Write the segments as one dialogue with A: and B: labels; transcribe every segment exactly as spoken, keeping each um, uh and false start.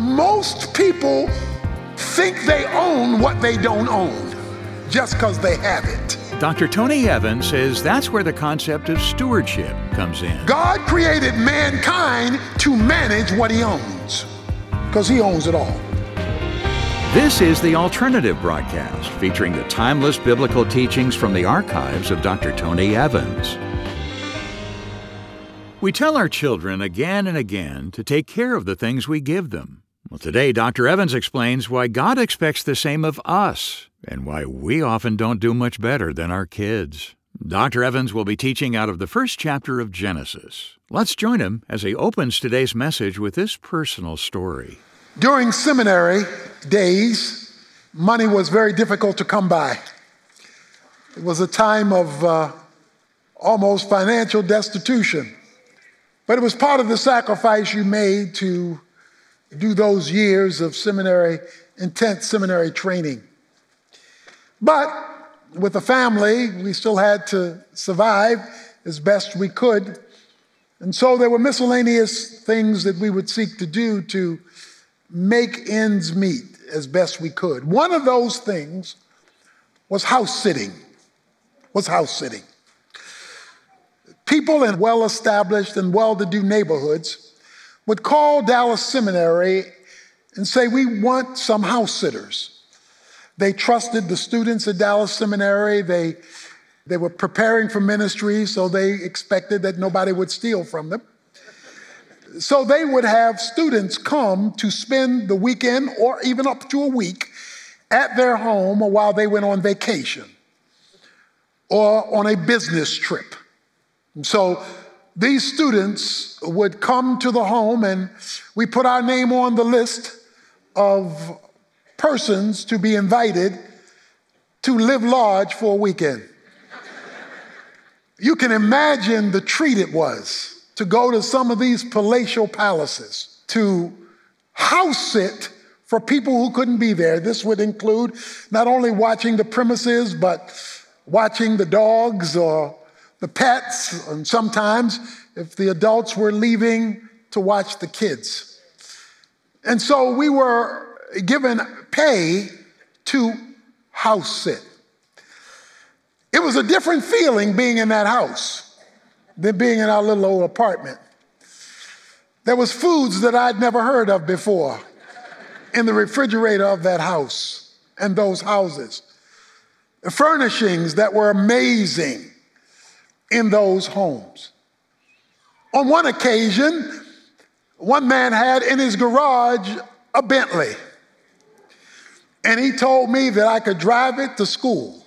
A: Most people think they own what they don't own just because they have it.
B: Doctor Tony Evans says that's where the concept of stewardship comes in.
A: God created mankind to manage what he owns because he owns it all.
B: This is The Alternative Broadcast, featuring the timeless biblical teachings from the archives of Doctor Tony Evans. We tell our children again and again to take care of the things we give them. Well, today, Doctor Evans explains why God expects the same of us and why we often don't do much better than our kids. Doctor Evans will be teaching out of the first chapter of Genesis. Let's join him as he opens today's message with this personal story.
A: During seminary days, money was very difficult to come by. It was a time of uh, almost financial destitution. But it was part of the sacrifice you made to do those years of seminary, intense seminary training. But with the family, we still had to survive as best we could. And so there were miscellaneous things that we would seek to do to make ends meet as best we could. One of those things was house sitting, was house sitting. People in well-established and well-to-do neighborhoods would call Dallas Seminary and say, we want some house sitters. They trusted the students at Dallas Seminary. They, they were preparing for ministry, so they expected that nobody would steal from them. So they would have students come to spend the weekend or even up to a week at their home while they went on vacation or on a business trip. And so these students would come to the home, and we put our name on the list of persons to be invited to live large for a weekend. You can imagine the treat it was to go to some of these palatial palaces, to house sit for people who couldn't be there. This would include not only watching the premises, but watching the dogs or the pets, and sometimes if the adults were leaving, to watch the kids. And so we were given pay to house sit. It was a different feeling being in that house than being in our little old apartment. There was foods that I'd never heard of before in the refrigerator of that house and those houses. The furnishings that were amazing in those homes. On one occasion, one man had in his garage a Bentley, and he told me that I could drive it to school.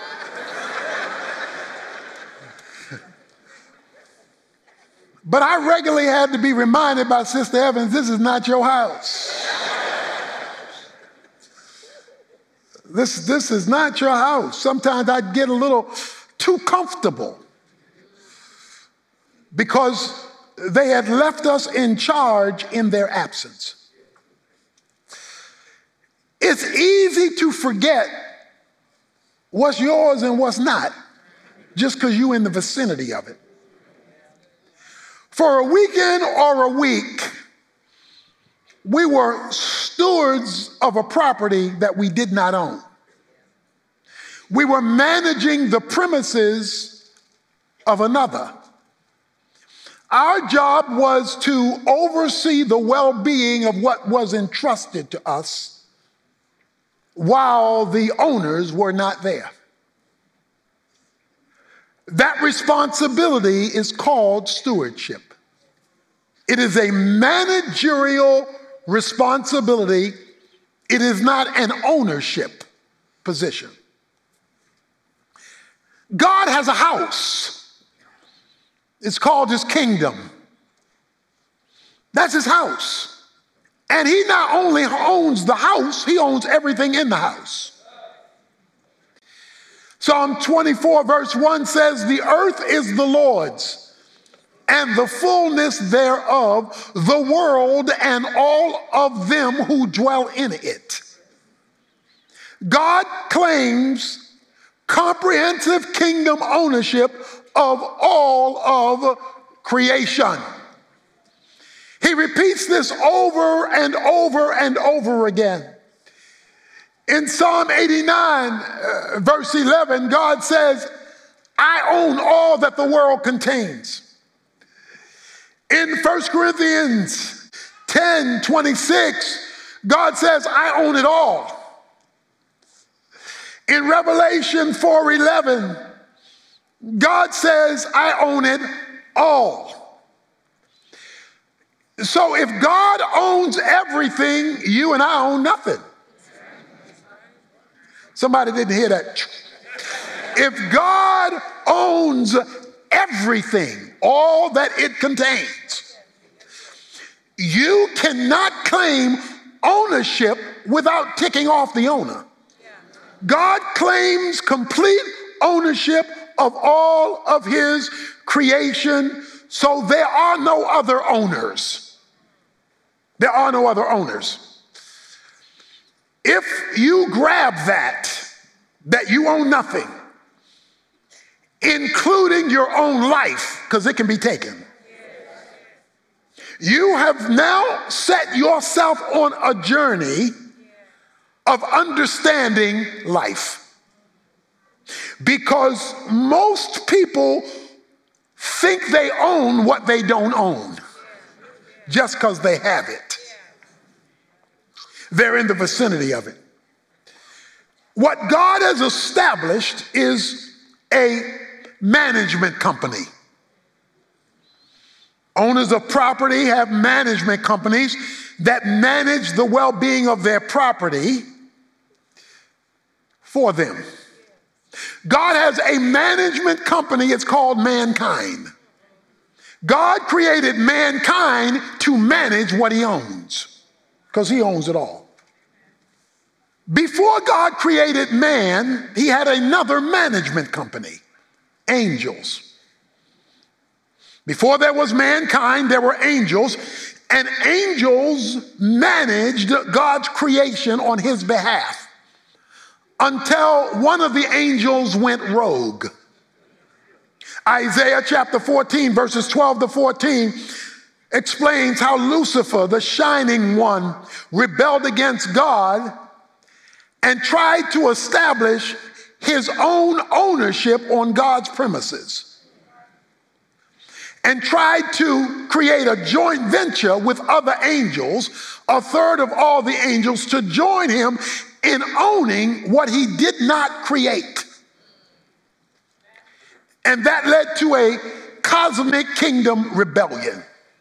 A: But I regularly had to be reminded by Sister Evans, this is not your house. This, this is not your house. Sometimes I'd get a little too comfortable because they had left us in charge in their absence. It's easy to forget what's yours and what's not just because you're in the vicinity of it. For a weekend or a week, we were stewards of a property that we did not own. We were managing the premises of another. Our job was to oversee the well-being of what was entrusted to us while the owners were not there. That responsibility is called stewardship. It is a managerial responsibility. It is not an ownership position. God has a house. It's called his kingdom. That's his house. And he not only owns the house, he owns everything in the house. Psalm twenty-four verse one says, the earth is the Lord's, and the fullness thereof, the world and all of them who dwell in it. God claims comprehensive kingdom ownership of all of creation. He repeats this over and over and over again. In Psalm eighty-nine, uh, verse eleven, God says, I own all that the world contains. In First Corinthians ten twenty-six, God says, I own it all. In Revelation four eleven, God says, I own it all. So if God owns everything, you and I own nothing. Somebody didn't hear that. If God owns everything, all that it contains, you cannot claim ownership without ticking off the owner. God claims complete ownership of all of his creation, so there are no other owners. There are no other owners. If you grab that, that you own nothing, including your own life, because it can be taken, you have now set yourself on a journey of understanding life. Because most people think they own what they don't own just because they have it. They're in the vicinity of it. What God has established is a management company. Owners of property have management companies that manage the well-being of their property for them. God has a management company, it's called mankind. God created mankind to manage what he owns, because he owns it all. Before God created man, he had another management company, angels. Before there was mankind, there were angels, and angels managed God's creation on his behalf until one of the angels went rogue. Isaiah chapter fourteen, verses twelve to fourteen explains how Lucifer, the shining one, rebelled against God and tried to establish his own ownership on God's premises, and tried to create a joint venture with other angels, a third of all the angels, to join him in owning what he did not create. And that led to a cosmic kingdom rebellion.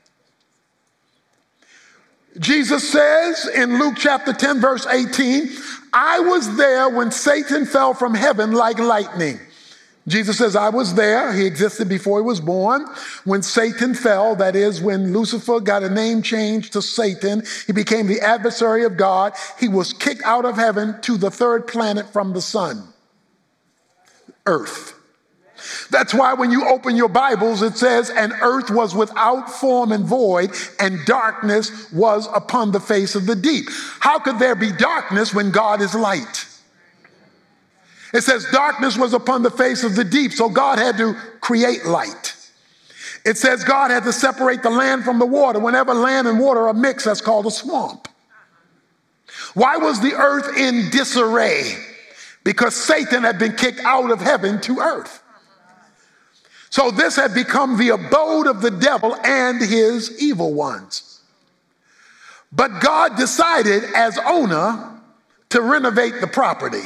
A: Jesus says in Luke chapter ten, verse eighteen, I was there when Satan fell from heaven like lightning. Jesus says, I was there. He existed before he was born. When Satan fell, that is, when Lucifer got a name change to Satan, he became the adversary of God. He was kicked out of heaven to the third planet from the sun, Earth. That's why when you open your Bibles, it says, and earth was without form and void, and darkness was upon the face of the deep. How could there be darkness when God is light? It says darkness was upon the face of the deep, so God had to create light. It says God had to separate the land from the water. Whenever land and water are mixed, that's called a swamp. Why was the earth in disarray? Because Satan had been kicked out of heaven to earth. So this had become the abode of the devil and his evil ones. But God decided as owner to renovate the property.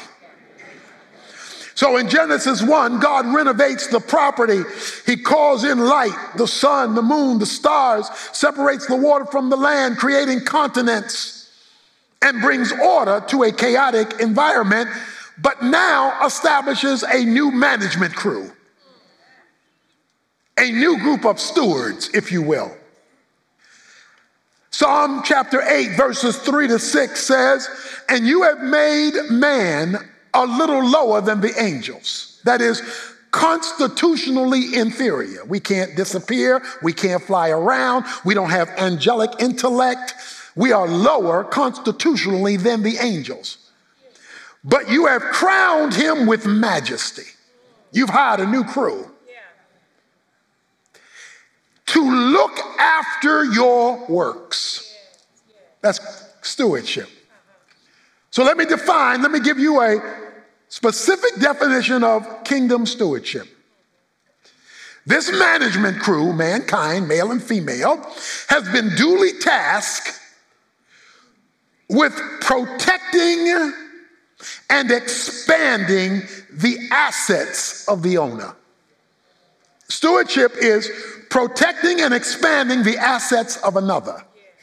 A: So in Genesis one, God renovates the property. He calls in light, the sun, the moon, the stars, separates the water from the land, creating continents, and brings order to a chaotic environment, but now establishes a new management crew, a new group of stewards, if you will. Psalm chapter eight, verses three to six says, and you have made man a little lower than the angels. That is, constitutionally inferior. We can't disappear. We can't fly around. We don't have angelic intellect. We are lower constitutionally than the angels. But you have crowned him with majesty. You've hired a new crew. to look after your works. That's stewardship. So let me define, let me give you a specific definition of kingdom stewardship. This management crew, mankind, male and female, has been duly tasked with protecting and expanding the assets of the owner. Stewardship is protecting and expanding the assets of another.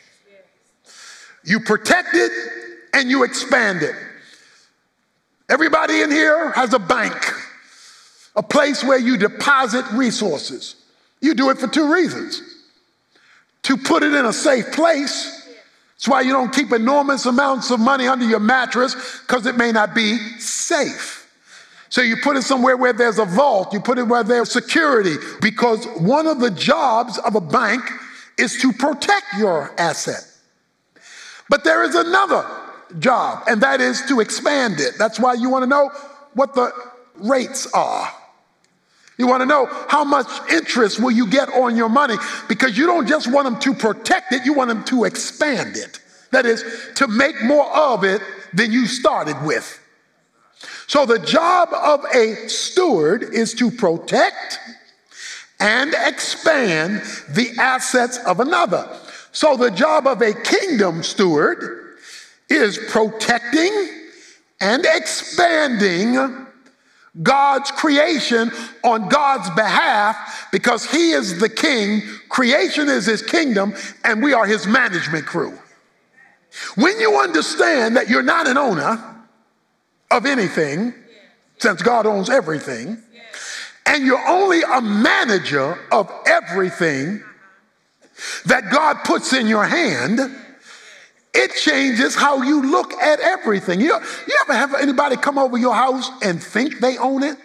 A: You protect it and you expand it. Everybody in here has a bank, a place where you deposit resources. You do it for two reasons. To put it in a safe place. That's why you don't keep enormous amounts of money under your mattress, because it may not be safe. So you put it somewhere where there's a vault. You put it where there's security, because one of the jobs of a bank is to protect your asset. But there is another job, and that is to expand it. That's why you want to know what the rates are. You want to know how much interest will you get on your money, because you don't just want them to protect it, you want them to expand it. That is, to make more of it than you started with. So the job of a steward is to protect and expand the assets of another. So the job of a kingdom steward is protecting and expanding God's creation on God's behalf, because he is the king, creation is his kingdom, and we are his management crew. When you understand that you're not an owner of anything, since God owns everything, and you're only a manager of everything that God puts in your hand, it changes how you look at everything. You, you ever have anybody come over your house and think they own it?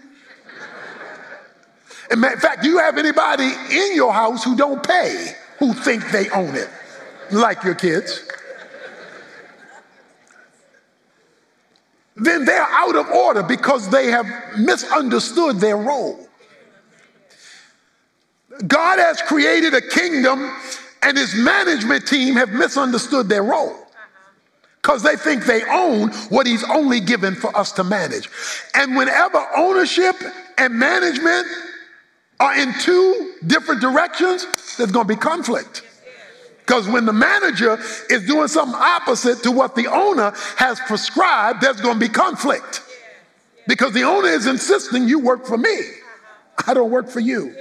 A: In fact, do you have anybody in your house who don't pay, who think they own it, like your kids? Then they're out of order because they have misunderstood their role. God has created a kingdom, and his management team have misunderstood their role, because they think they own what he's only given for us to manage. And whenever ownership and management are in two different directions, there's going to be conflict. Because when the manager is doing something opposite to what the owner has prescribed, there's going to be conflict. Because the owner is insisting you work for me. I don't work for you.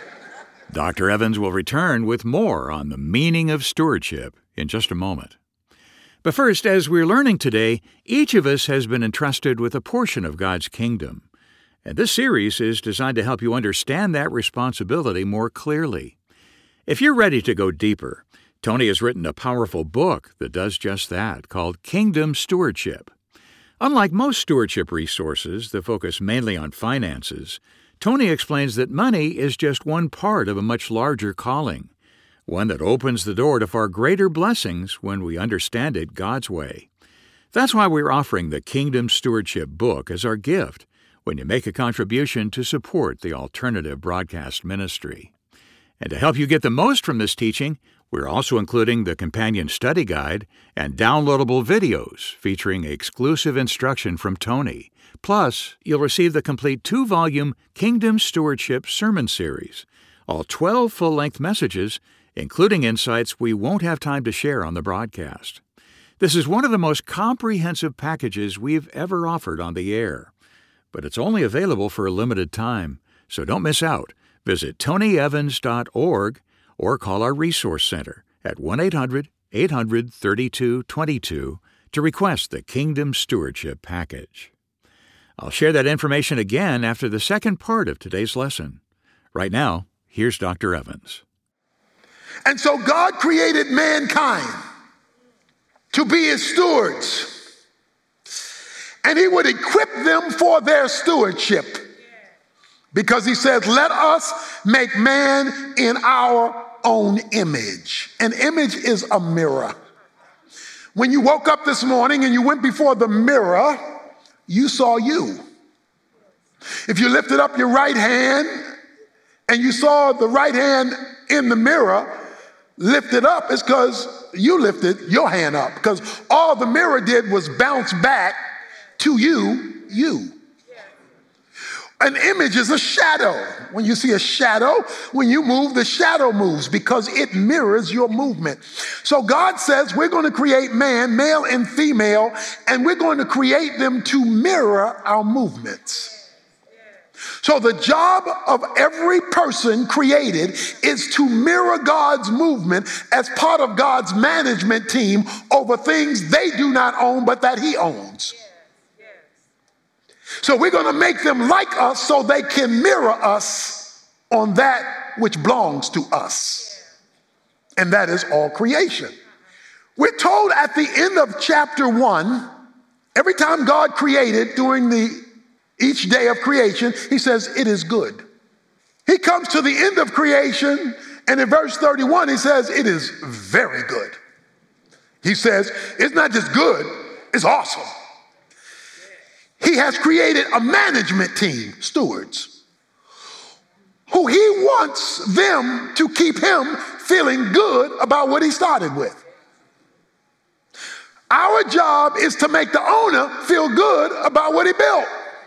B: Doctor Evans will return with more on the meaning of stewardship in just a moment. But first, as we're learning today, each of us has been entrusted with a portion of God's kingdom. And this series is designed to help you understand that responsibility more clearly. If you're ready to go deeper, Tony has written a powerful book that does just that, called Kingdom Stewardship. Unlike most stewardship resources that focus mainly on finances, Tony explains that money is just one part of a much larger calling, one that opens the door to far greater blessings when we understand it God's way. That's why we're offering the Kingdom Stewardship book as our gift when you make a contribution to support the alternative broadcast ministry. And to help you get the most from this teaching, we're also including the companion study guide and downloadable videos featuring exclusive instruction from Tony. Plus, you'll receive the complete two-volume Kingdom Stewardship sermon series, all twelve full-length messages, including insights we won't have time to share on the broadcast. This is one of the most comprehensive packages we've ever offered on the air. But it's only available for a limited time, so don't miss out. Visit tony evans dot org or call our Resource Center at one eight hundred eight hundred thirty-two twenty-two to request the Kingdom Stewardship package. I'll share that information again after the second part of today's lesson. Right now, here's Doctor Evans.
A: And so God created mankind to be his stewards, and he would equip them for their stewardship, because he says, let us make man in our own image. An image is a mirror. When you woke up this morning and you went before the mirror, you saw you. If you lifted up your right hand and you saw the right hand in the mirror lifted up is because you lifted your hand up, because all the mirror did was bounce back to you, you. An image is a shadow. When you see a shadow, when you move, the shadow moves because it mirrors your movement. So God says we're going to create man, male and female, and we're going to create them to mirror our movements. So the job of every person created is to mirror God's movement as part of God's management team over things they do not own, but that he owns. So we're going to make them like us so they can mirror us on that which belongs to us. And that is all creation. We're told at the end of chapter one, every time God created during the each day of creation, he says, it is good. He comes to the end of creation, and in verse thirty-one, he says, it is very good. He says, it's not just good, it's awesome. He has created a management team, stewards, who he wants them to keep him feeling good about what he started with. Our job is to make the owner feel good about what he built.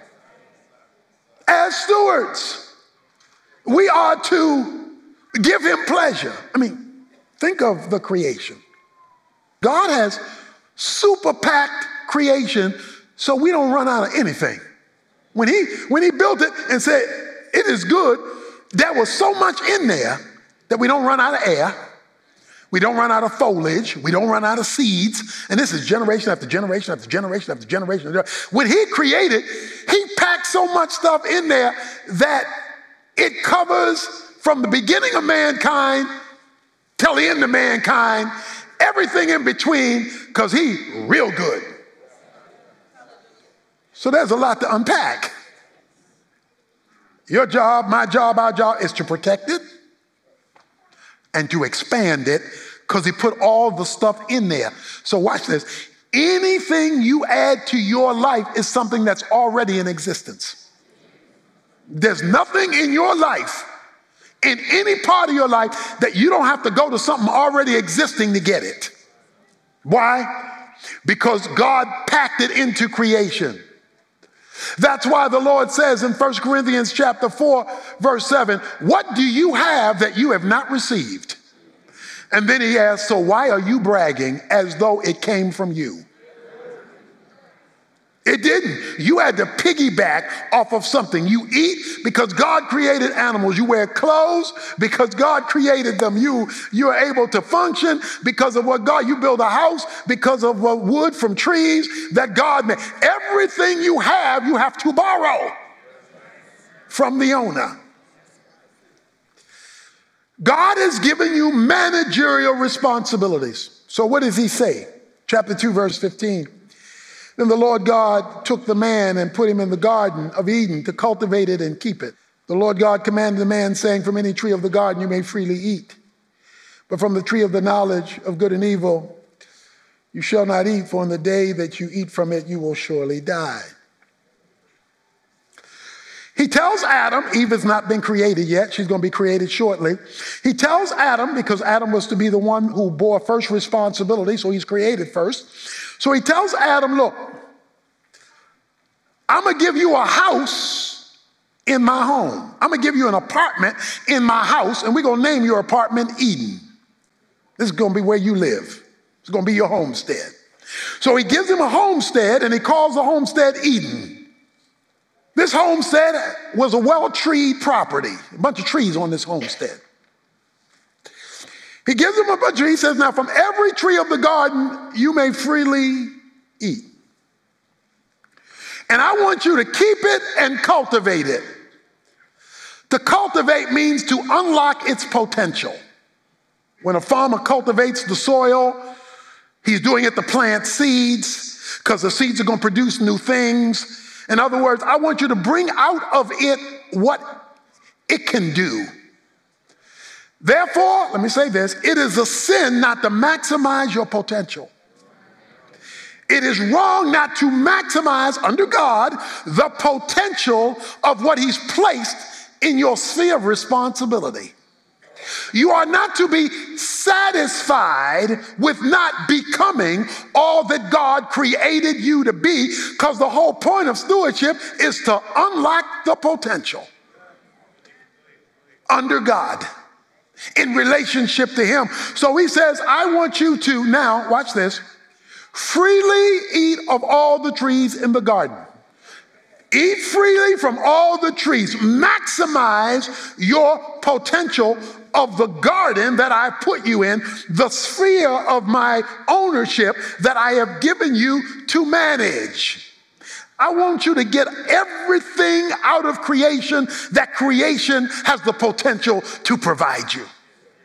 A: As stewards, we are to give him pleasure. I mean, think of the creation. God has super packed creation so we don't run out of anything. When he, when he built it and said, it is good, there was so much in there that we don't run out of air. We don't run out of foliage. We don't run out of seeds. And this is generation after generation after generation after generation. When he created, he packed so much stuff in there that it covers from the beginning of mankind till the end of mankind, everything in between, because he real good. So there's a lot to unpack. Your job, my job, our job is to protect it and to expand it, because he put all the stuff in there. So watch this. Anything you add to your life is something that's already in existence. There's nothing in your life, in any part of your life, that you don't have to go to something already existing to get it. Why? Because God packed it into creation. That's why the Lord says in First Corinthians chapter four, verse seven, what do you have that you have not received? And then he asks, so why are you bragging as though it came from you? It didn't. You had to piggyback off of something. You eat because God created animals. You wear clothes because God created them. You, you're able to function because of what God, you build a house because of what wood from trees that God made. Everything you have, you have to borrow from the owner. God has given you managerial responsibilities. So what does he say? Chapter two, verse fifteen. Then the Lord God took the man and put him in the garden of Eden to cultivate it and keep it. The Lord God commanded the man, saying, from any tree of the garden you may freely eat, but from the tree of the knowledge of good and evil you shall not eat, for in the day that you eat from it you will surely die. He tells Adam, Eve has not been created yet, she's going to be created shortly. He tells Adam, because Adam was to be the one who bore first responsibility, so he's created first. So he tells Adam, look, I'm going to give you a house in my home. I'm going to give you an apartment in my house, and we're going to name your apartment Eden. This is going to be where you live. It's going to be your homestead. So he gives him a homestead, and he calls the homestead Eden. This homestead was a well-treed property, a bunch of trees on this homestead. He gives him a bunch of trees. He says, now from every tree of the garden you may freely eat. And I want you to keep it and cultivate it. To cultivate means to unlock its potential. When a farmer cultivates the soil, he's doing it to plant seeds, because the seeds are going to produce new things. In other words, I want you to bring out of it what it can do. Therefore, let me say this, it is a sin not to maximize your potential. It is wrong not to maximize, under God, the potential of what he's placed in your sphere of responsibility. You are not to be satisfied with not becoming all that God created you to be, because the whole point of stewardship is to unlock the potential under God in relationship to Him. So He says, I want you to now, watch this, freely eat of all the trees in the garden. Eat freely from all the trees. Maximize your potential of the garden that I put you in, the sphere of my ownership that I have given you to manage. I want you to get everything out of creation that creation has the potential to provide you.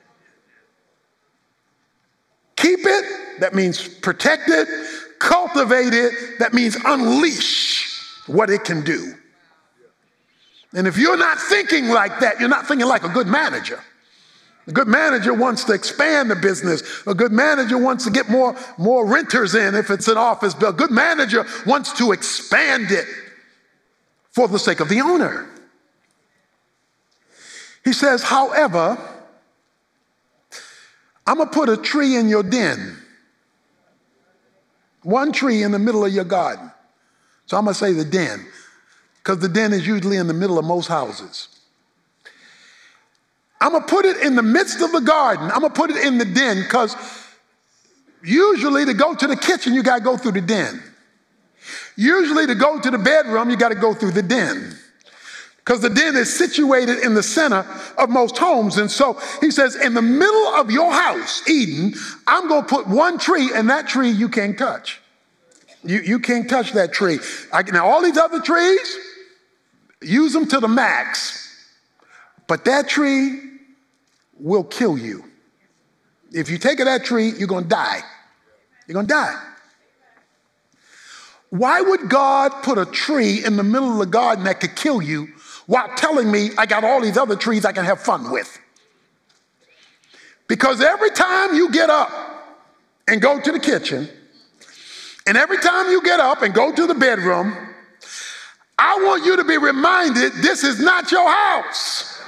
A: Keep it, that means protect it. Cultivate it, that means unleash what it can do. And if you're not thinking like that, you're not thinking like a good manager. A good manager wants to expand the business. A good manager wants to get more, more renters in if it's an office bill. A good manager wants to expand it for the sake of the owner. He says, however, I'm going to put a tree in your den. One tree in the middle of your garden. So I'm going to say the den, because the den is usually in the middle of most houses. I'm going to put it in the midst of the garden. I'm going to put it in the den, because usually to go to the kitchen, you got to go through the den. Usually to go to the bedroom, you got to go through the den, because the den is situated in the center of most homes. And so he says, in the middle of your house, Eden, I'm going to put one tree, and that tree you can't touch. You, you can't touch that tree. I, now, all these other trees, use them to the max. But that tree will kill you. If you take that tree, you're going to die. You're going to die. Why would God put a tree in the middle of the garden that could kill you while telling me I got all these other trees I can have fun with? Because every time you get up and go to the kitchen, and every time you get up and go to the bedroom, I want you to be reminded this is not your house.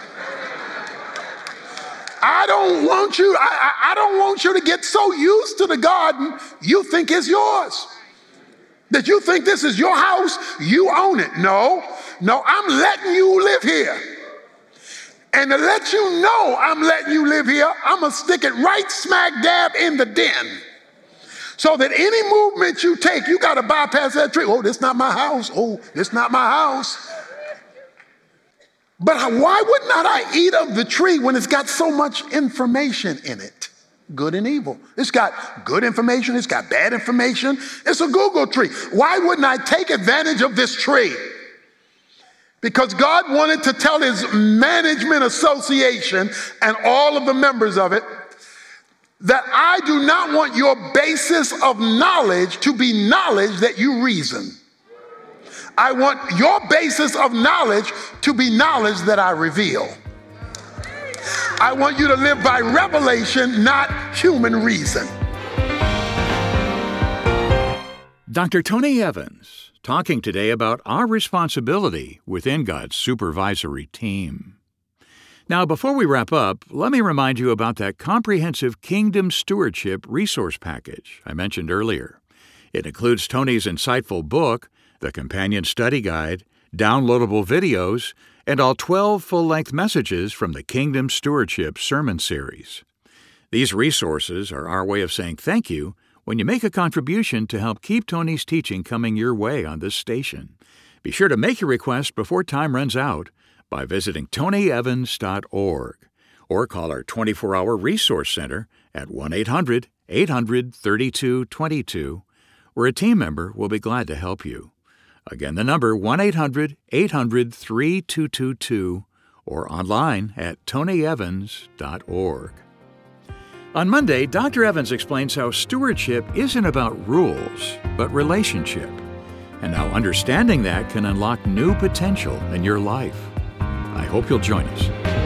A: I don't want you, I, I don't want you to get so used to the garden you think it's yours. That you think this is your house, you own it. No, no, I'm letting you live here. And to let you know I'm letting you live here, I'm gonna stick it right smack dab in the den. So that any movement you take, you got to bypass that tree. Oh, this not my house. Oh, this not my house. But why would not I eat of the tree when it's got so much information in it? Good and evil. It's got good information. It's got bad information. It's a Google tree. Why wouldn't I take advantage of this tree? Because God wanted to tell His management association and all of the members of it that I do not want your basis of knowledge to be knowledge that you reason. I want your basis of knowledge to be knowledge that I reveal. I want you to live by revelation, not human reason.
B: Doctor Tony Evans, talking today about our responsibility within God's supervisory team. Now, before we wrap up, let me remind you about that comprehensive Kingdom Stewardship resource package I mentioned earlier. It includes Tony's insightful book, the companion study guide, downloadable videos, and all twelve full-length messages from the Kingdom Stewardship sermon series. These resources are our way of saying thank you when you make a contribution to help keep Tony's teaching coming your way on this station. Be sure to make your request before time runs out by visiting tony evans dot org or call our twenty-four hour resource center at one eight hundred eight hundred thirty-two twenty-two, where a team member will be glad to help you. Again, the number one eight hundred eight hundred thirty-two twenty-two or online at tony evans dot org. On Monday, Doctor Evans explains how stewardship isn't about rules, but relationship, and how understanding that can unlock new potential in your life. I hope you'll join us.